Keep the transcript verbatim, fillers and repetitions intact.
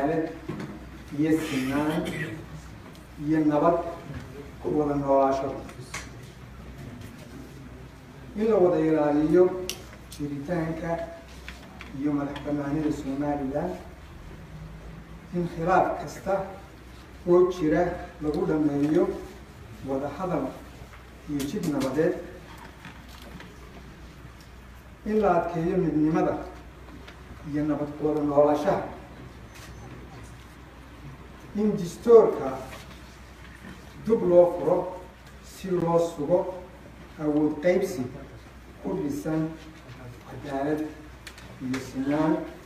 cadaalad iyo sinaan iyo nabad ku wada noolaasho, in la wada ilaaliyo jiritaanka iyo madax banaanida Somaliland, in khilaaf kasta oo jira lagu dhameeyo wada hadal iyo jid nabadeed, in la adkeeyo midnimada iyo nabad ku wada noolaashaha, in dastuurka dib loo furo si loo sugo awood qaybsi ku dhisan cadaalad iyo sinaan